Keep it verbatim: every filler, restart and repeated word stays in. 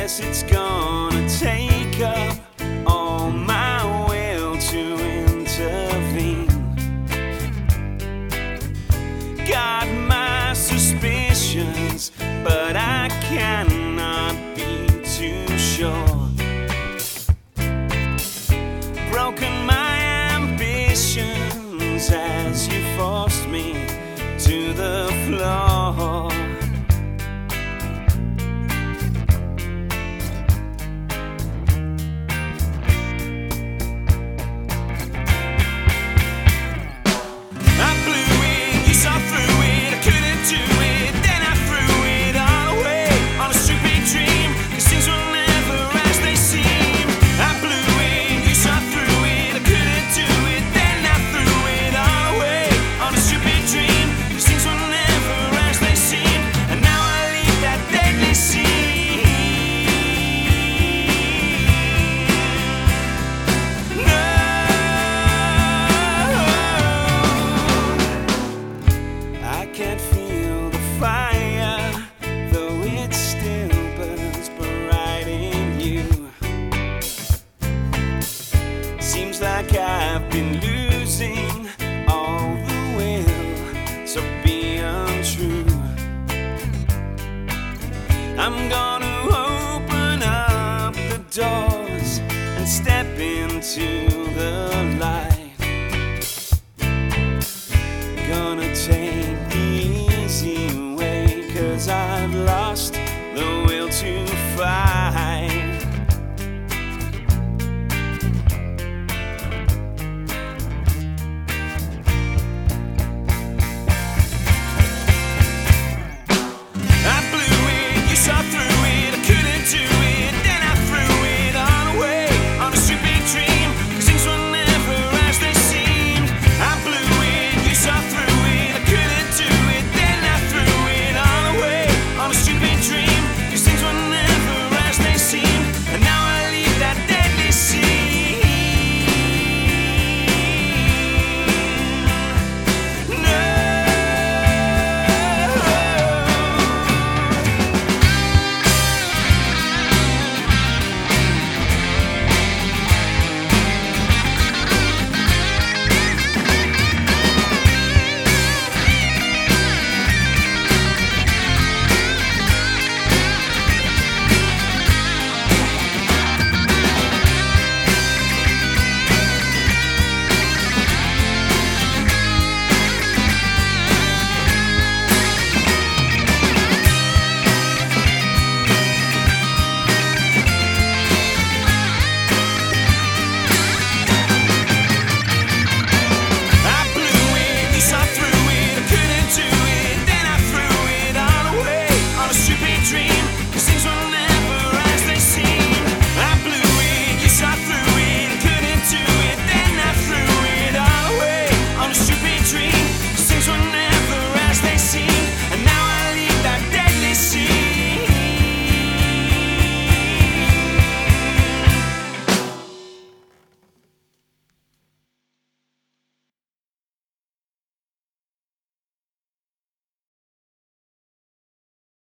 guess it's gonna take up all my will to intervene. Got my suspicions, but I cannot be too sure. Broken my ambitions as you forced me to the floor. I can't feel the fire, though it still burns bright in you. Seems like I've been losing all the will, so be untrue. I'm gonna open up the doors and step into the light. Gonna take the easy way, 'cause I've lost the will to fight.